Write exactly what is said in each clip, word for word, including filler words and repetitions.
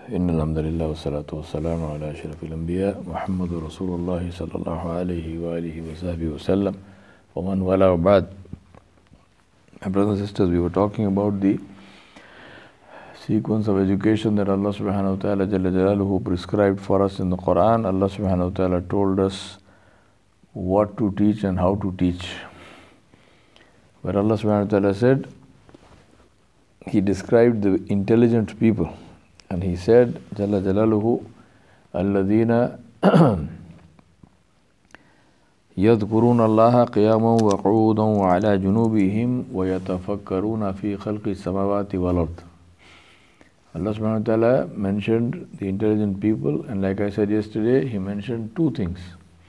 إن الحمد لله والصلاة والسلام على أشرف الأنبياء محمد رسول الله صلى الله عليه وآله وصحبه وسلم ومن والاه وبعد. My brothers and sisters, we were talking about the sequence of education that Allah subhanahu wa ta'ala Jalla Jalaluhu prescribed for us in the Quran. Allah subhanahu wa ta'ala told us what to teach and how to teach. Where Allah subhanahu wa ta'ala said, He described the intelligent people. And He said, Jalla Jalaluhu, Alladhina يذكرون الله قياما وقعودا وعلى جنوبهم ويتفكرون في خلق السماوات والأرض. Allah subhanahu wa ta'ala mentioned the intelligent people, and like I said yesterday, He mentioned two things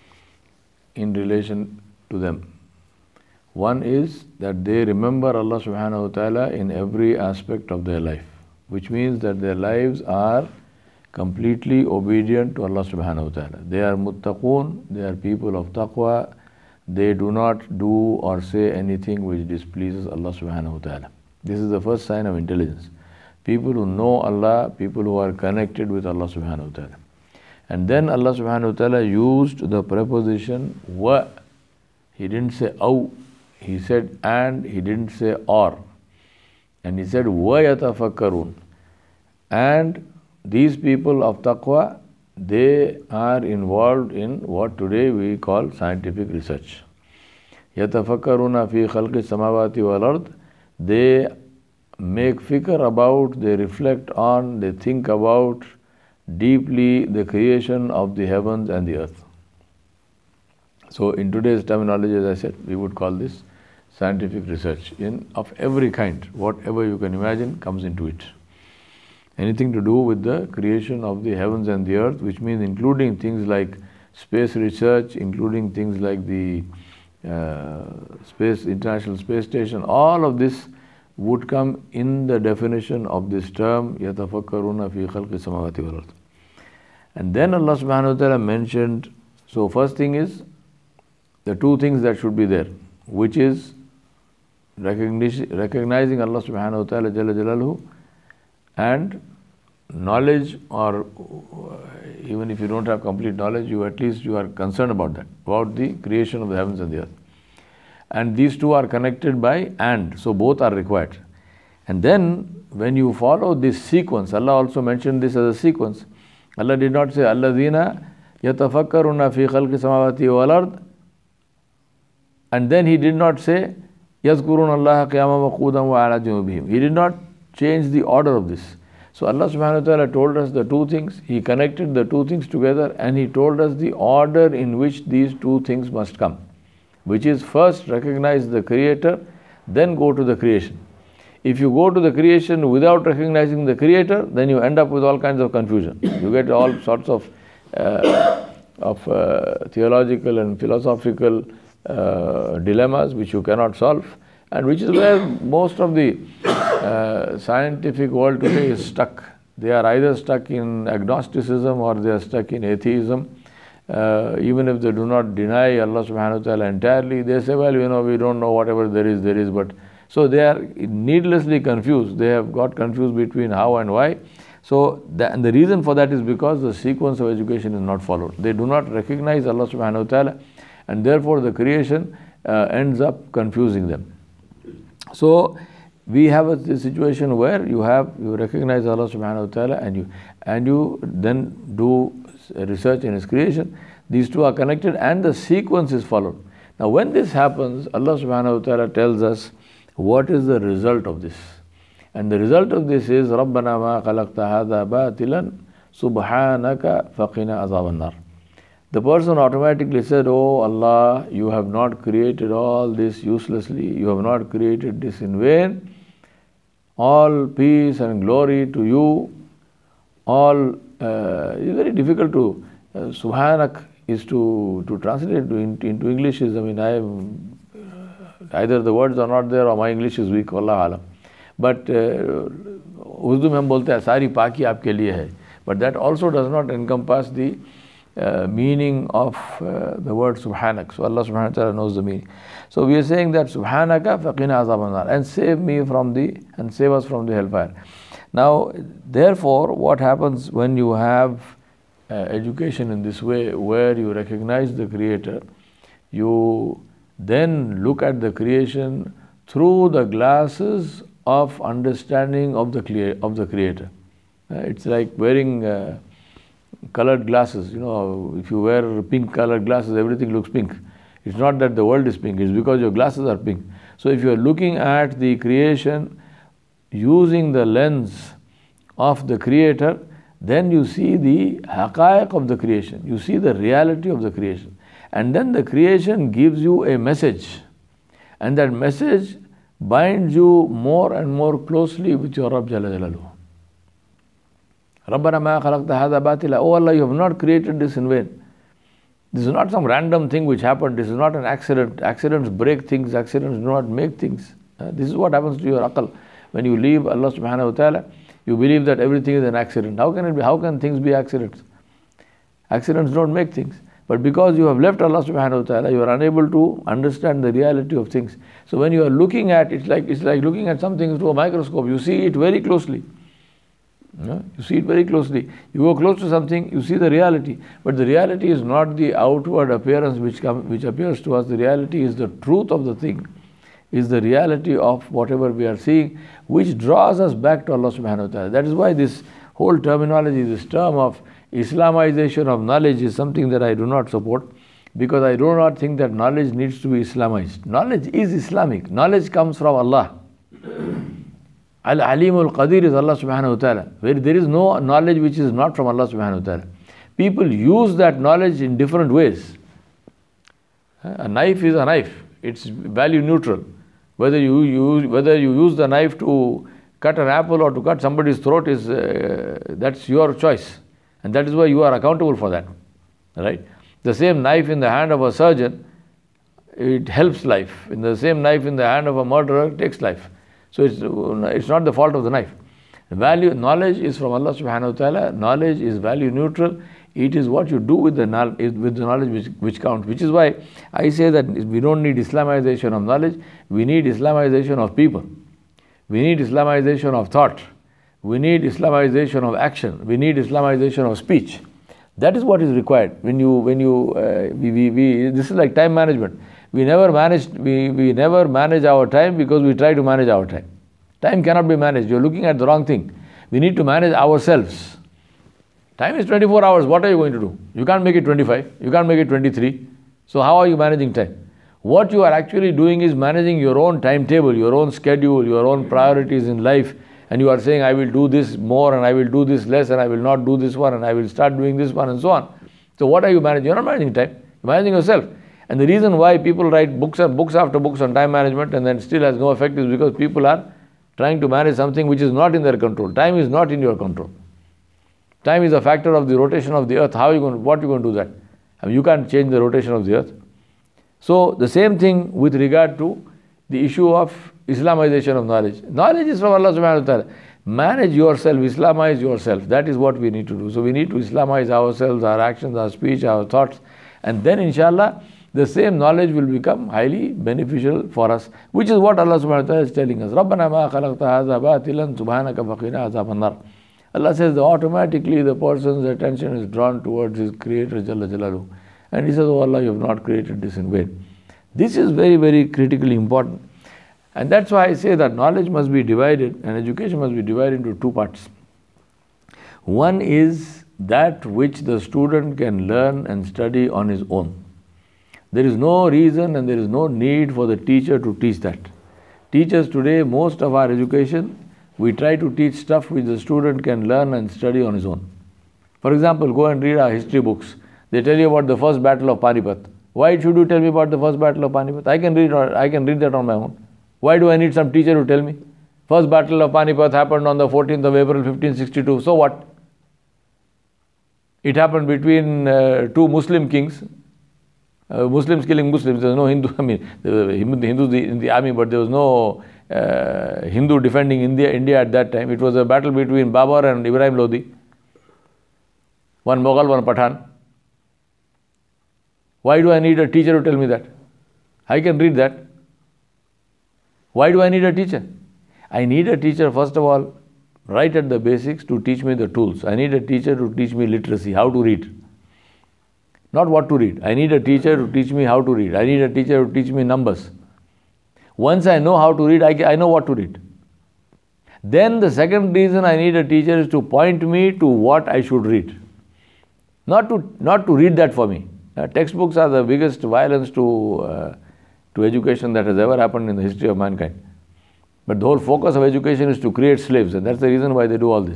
in relation to them. One is that they remember Allah subhanahu wa ta'ala in every aspect of their life, which means that their lives are completely obedient to Allah subhanahu wa ta'ala. They are muttaqoon, they are people of taqwa, they do not do or say anything which displeases Allah subhanahu wa ta'ala. This is the first sign of intelligence. People who know Allah, people who are connected with Allah subhanahu wa ta'ala. And then Allah subhanahu wa ta'ala used the preposition wa. He didn't say aw, He said and, He didn't say or. And He said wa yatafakkarun. And these people of taqwa, they are involved in what today we call scientific research. Yatafakkaruna fi khalqi samawati wal ard. They make fikr about, they reflect on, they think about deeply the creation of the heavens and the earth. So in today's terminology, as I said, we would call this scientific research in of every kind. Whatever you can imagine comes into it. Anything to do with the creation of the heavens and the earth, which means including things like space research, including things like the uh, space International Space Station, all of this would come in the definition of this term, يَتَفَكَّرُونَ فِي خَلْقِ السَّمَاوَاتِ وَالْأَرْضِ. And then Allah subhanahu wa ta'ala mentioned, so first thing is the two things that should be there, which is recognizing Allah subhanahu wa ta'ala Jalla Jalaluhu, and knowledge, or even if you don't have complete knowledge, you at least you are concerned about that, about the creation of the heavens and the earth. And these two are connected by and, so both are required. And then when you follow this sequence, Allah also mentioned this as a sequence. Allah did not say Alladhina yatafakkaruna fi khalqi samawati wal ard, and then He did not say yazkuruna Allah qiyaman wa qu'udan wa ala junubihim. He did not change the order of this. So Allah subhanahu wa ta'ala told us the two things, He connected the two things together, and He told us the order in which these two things must come, which is first recognize the Creator, then go to the creation. If you go to the creation without recognizing the Creator, then you end up with all kinds of confusion. You get all sorts of uh, of uh, theological and philosophical uh, dilemmas which you cannot solve, and which is where most of the uh, scientific world today is stuck. They are either stuck in agnosticism or they are stuck in atheism. Uh, even if they do not deny Allah subhanahu wa ta'ala entirely, they say, well, you know, we don't know, whatever there is, there is. But so they are needlessly confused. They have got confused between how and why. So the, and the reason for that is because the sequence of education is not followed. They do not recognize Allah subhanahu wa ta'ala, and therefore the creation uh, ends up confusing them. So we have a situation where you have you recognize Allah subhanahu wa ta'ala, and you and you then do research in His creation. These two are connected and the sequence is followed. Now when this happens, Allah subhanahu wa ta'ala tells us what is the result of this. And the result of this is رَبَّنَا مَا خَلَقْتَ هَذَا بَاطِلًا سُبْحَانَكَ فَقِنَا عَذَابَ النَّارِ. The person automatically said, oh Allah, you have not created all this uselessly, you have not created this in vain. All peace and glory to you. All uh, it's very difficult to uh, Subhanak is to to translate to, into, into English is, I mean, I am uh, either the words are not there or my English is weak, Allah alam. But Urdu में हम बोलते हैं सारी पाकी आपके लिए है. But that also does not encompass the uh, meaning of uh, the word Subhanak. So Allah subhanahu wa ta'ala knows the meaning. So we are saying that Subhanaka faqina azaban nar, and save me from the and save us from the hellfire. Now, therefore, what happens when you have uh, education in this way, where you recognize the Creator, you then look at the creation through the glasses of understanding of the clear, of the Creator. Uh, it's like wearing uh, colored glasses. You know, if you wear pink colored glasses, everything looks pink. It's not that the world is pink, it's because your glasses are pink. So if you are looking at the creation using the lens of the Creator, then you see the haqaiq of the creation. You see the reality of the creation. And then the creation gives you a message. And that message binds you more and more closely with your Rabb Jalla Jalaluhu. Rabbana ma khalaqta hadha batila. Oh Allah, you have not created this in vain. This is not some random thing which happened. This is not an accident. Accidents break things. Accidents do not make things. Uh, this is what happens to your aql. When you leave Allah subhanahu wa ta'ala, you believe that everything is an accident. How can it be? How can things be accidents? Accidents don't make things. But because you have left Allah subhanahu wa ta'ala, you are unable to understand the reality of things. So when you are looking at it, like it's like looking at something through a microscope. You see it very closely. Yeah? You see it very closely. You go close to something, you see the reality. But the reality is not the outward appearance which come, which appears to us. The reality is the truth of the thing. Is the reality of whatever we are seeing, which draws us back to Allah subhanahu wa ta'ala. That is why this whole terminology, this term of Islamization of knowledge is something that I do not support, because I do not think that knowledge needs to be Islamized. Knowledge is Islamic. Knowledge comes from Allah. Al-Alimul Qadir is Allah subhanahu wa ta'ala. Where there is no knowledge which is not from Allah subhanahu wa ta'ala. People use that knowledge in different ways. A knife is a knife. It's value neutral. Whether you use whether you use the knife to cut an apple or to cut somebody's throat is uh, that's your choice, and that is why you are accountable for that, right? The same knife in the hand of a surgeon, it helps life. In the same knife in the hand of a murderer takes life. So it's it's not the fault of the knife. Value knowledge is from Allah subhanahu wa ta'ala. Knowledge is value neutral. It is what you do with the knowledge, with the knowledge which, which counts. Which is why I say that we don't need Islamization of knowledge. We need Islamization of people. We need Islamization of thought. We need Islamization of action. We need Islamization of speech. That is what is required. When you, when you, uh, we, we, we, this is like time management. We never manage, we, we never manage our time because we try to manage our time. Time cannot be managed. You're looking at the wrong thing. We need to manage ourselves. Time is twenty-four hours. What are you going to do? You can't make it twenty-five. You can't make it twenty-three. So how are you managing time? What you are actually doing is managing your own timetable, your own schedule, your own priorities in life. And you are saying, I will do this more and I will do this less and I will not do this one and I will start doing this one and so on. So what are you managing? You're not managing time. You're managing yourself. And the reason why people write books and books after books on time management and then still has no effect is because people are trying to manage something which is not in their control. Time is not in your control. Time is a factor of the rotation of the earth. How are you going, what are you going to do that? I mean, you can't change the rotation of the earth. So the same thing with regard to the issue of Islamization of knowledge. Knowledge is from Allah subhanahu wa ta'ala. Manage yourself, Islamize yourself. That is what we need to do. So we need to Islamize ourselves, our actions, our speech, our thoughts. And then inshallah, the same knowledge will become highly beneficial for us. Which is what Allah subhanahu wa ta'ala is telling us. رَبَّنَا مَا خَلَقْتَ هَذَا بَاطِلًا سُبْحَانَكَ فَقِنَا عَذَابَ النَّارِ. Allah says that automatically the person's attention is drawn towards his Creator Jalla Jalaluhu. And he says, oh Allah, you have not created this in vain. This is very, very critically important. And that's why I say that knowledge must be divided and education must be divided into two parts. One is that which the student can learn and study on his own. There is no reason and there is no need for the teacher to teach that. Teachers today, most of our education, we try to teach stuff which the student can learn and study on his own. For example, go and read our history books. They tell you about the first battle of Panipat. Why should you tell me about the first battle of Panipat? I can read, I can read that on my own. Why do I need some teacher to tell me? First battle of Panipat happened on the fourteenth of April fifteen sixty-two. So what? It happened between uh, two Muslim kings. Uh, Muslims killing Muslims. There was no Hindu, I mean, there were Hindus in the army, but there was no uh, Hindu defending India, India at that time. It was a battle between Babur and Ibrahim Lodi. One Mughal, one Pathan. Why do I need a teacher to tell me that? I can read that. Why do I need a teacher? I need a teacher, first of all, right at the basics to teach me the tools. I need a teacher to teach me literacy, how to read. Not what to read. I need a teacher to teach me how to read. I need a teacher to teach me numbers. Once I know how to read, I, I know what to read. Then the second reason I need a teacher is to point me to what I should read. Not to, not to read that for me. Uh, textbooks are the biggest violence to, uh, to education that has ever happened in the history of mankind. But the whole focus of education is to create slaves, and that's the reason why they do all this.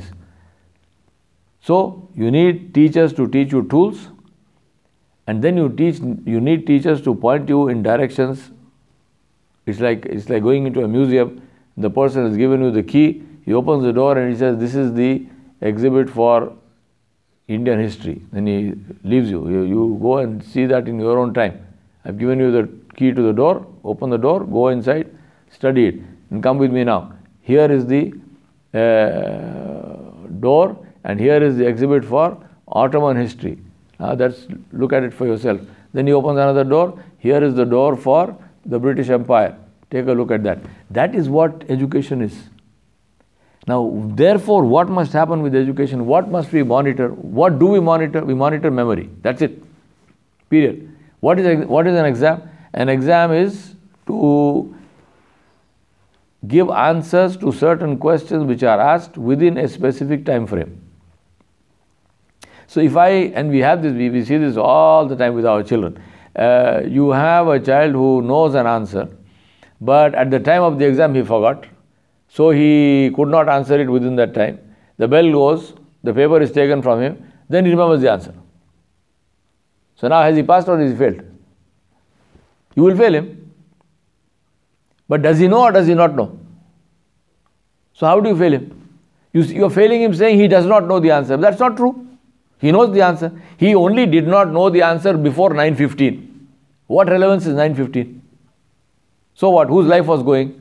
So, you need teachers to teach you tools, and then you teach. You need teachers to point you in directions. It's like, it's like going into a museum. The person has given you the key, he opens the door and he says, this is the exhibit for Indian history. Then he leaves you. you. You go and see that in your own time. I've given you the key to the door, open the door, go inside, study it, and come with me now. Here is the uh, door, and here is the exhibit for Ottoman history. Now that's, look at it for yourself. Then he opens another door, here is the door for the British Empire. Take a look at that. That is what education is. Now, therefore, what must happen with education? What must we monitor? What do we monitor? We monitor memory. That's it. Period. What is, what is an exam? An exam is to give answers to certain questions which are asked within a specific time frame. So if I, and we have this, we, we see this all the time with our children. Uh, you have a child who knows an answer, but at the time of the exam he forgot, so he could not answer it within that time. The bell goes, the paper is taken from him, then he remembers the answer. So now has he passed or has he failed? You will fail him. But does he know or does he not know? So how do you fail him? You, you are failing him saying he does not know the answer. That's not true. He knows the answer. He only did not know the answer before nine fifteen. What relevance is nine fifteen? So what? Whose life was going?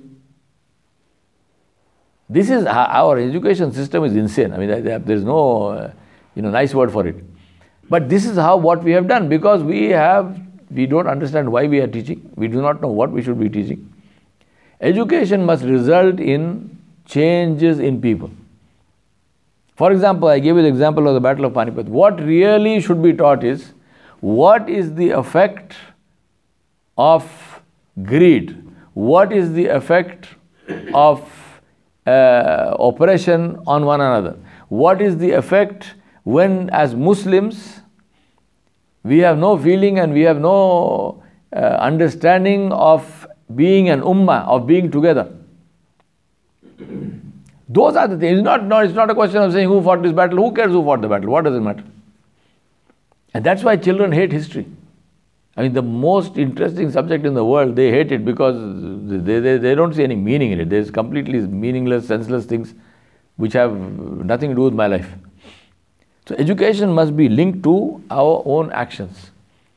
This is, our education system is insane. I mean, there is no uh, you know, nice word for it. But this is how what we have done, because we have, we don't understand why we are teaching. We do not know what we should be teaching. Education must result in changes in people. For example, I gave you the example of the Battle of Panipat. What really should be taught is, what is the effect of greed? What is the effect of uh, oppression on one another? What is the effect when, as Muslims, we have no feeling and we have no uh, understanding of being an ummah, of being together? Those are the things. It's not, no, it's not a question of saying who fought this battle. Who cares who fought the battle? What does it matter? And that's why children hate history. I mean, the most interesting subject in the world, they hate it because they, they, they don't see any meaning in it. There's completely meaningless, senseless things which have nothing to do with my life. So education must be linked to our own actions.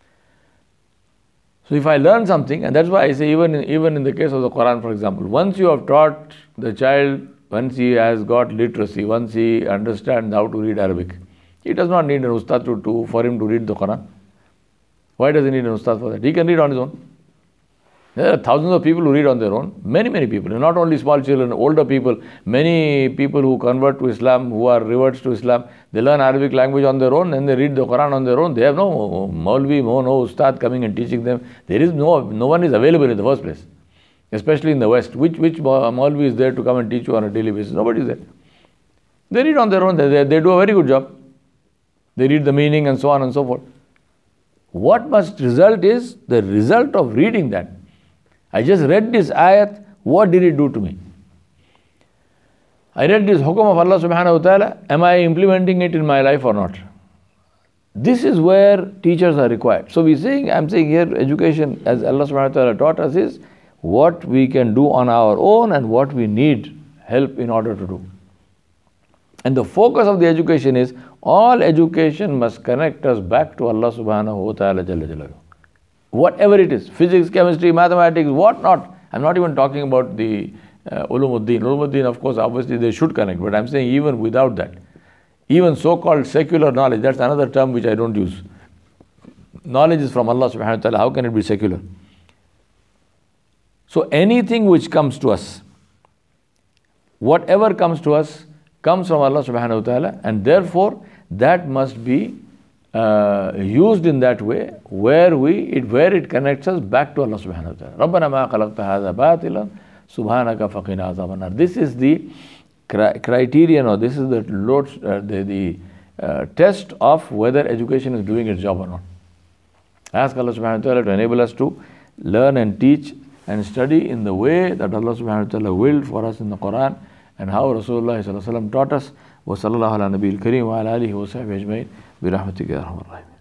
So if I learn something, and that's why I say even in, even in the case of the Quran, for example, once you have taught the child, once he has got literacy, once he understands how to read Arabic, he does not need an ustad to, to, for him to read the Quran. Why does he need an ustad for that? He can read on his own. There are thousands of people who read on their own. Many, many people. Not only small children, older people. Many people who convert to Islam, who are reverts to Islam, they learn Arabic language on their own and they read the Quran on their own. They have no Maulvi, no ustad coming and teaching them. There is no, no one is available in the first place. Especially in the West. Which, which Maulvi is there to come and teach you on a daily basis? Nobody is there. They read on their own. They, they, they do a very good job. They read the meaning and so on and so forth. What must result is the result of reading that. I just read this ayat, what did it do to me? I read this hukum of Allah subhanahu wa ta'ala, am I implementing it in my life or not? This is where teachers are required. So we saying, I'm saying here, education, as Allah subhanahu wa ta'ala taught us, is what we can do on our own and what we need help in order to do. And the focus of the education is, all education must connect us back to Allah subhanahu wa ta'ala jalla jalaluhu. Whatever it is, physics, chemistry, mathematics, what not. I'm not even talking about the uh, ulumuddin. Ulumuddin, of course, obviously they should connect, but I'm saying even without that, even so-called secular knowledge, that's another term which I don't use. Knowledge is from Allah subhanahu wa ta'ala, how can it be secular? So anything which comes to us, whatever comes to us, comes from Allah subhanahu wa ta'ala, and therefore that must be uh, used in that way where we it where it connects us back to Allah subhanahu wa ta'ala. رَبَّنَا مَا خَلَقْتَ هَذَا بَاطِلًا سُبْحَانَكَ فَقِنَا عَذَابَ النَّارِ. This is the cri- criterion, or this is the load, uh, the, the uh, test of whether education is doing its job or not. Ask Allah subhanahu wa ta'ala to enable us to learn and teach and study in the way that Allah subhanahu wa ta'ala willed for us in the Quran, and how Rasulullah sallallahu alaihi wasallam taught us. Wa sallallahu ala nabiyil kareem wa ala alihi wa sahbihi ajma'in bi rahmatika ya arhamar rahimin.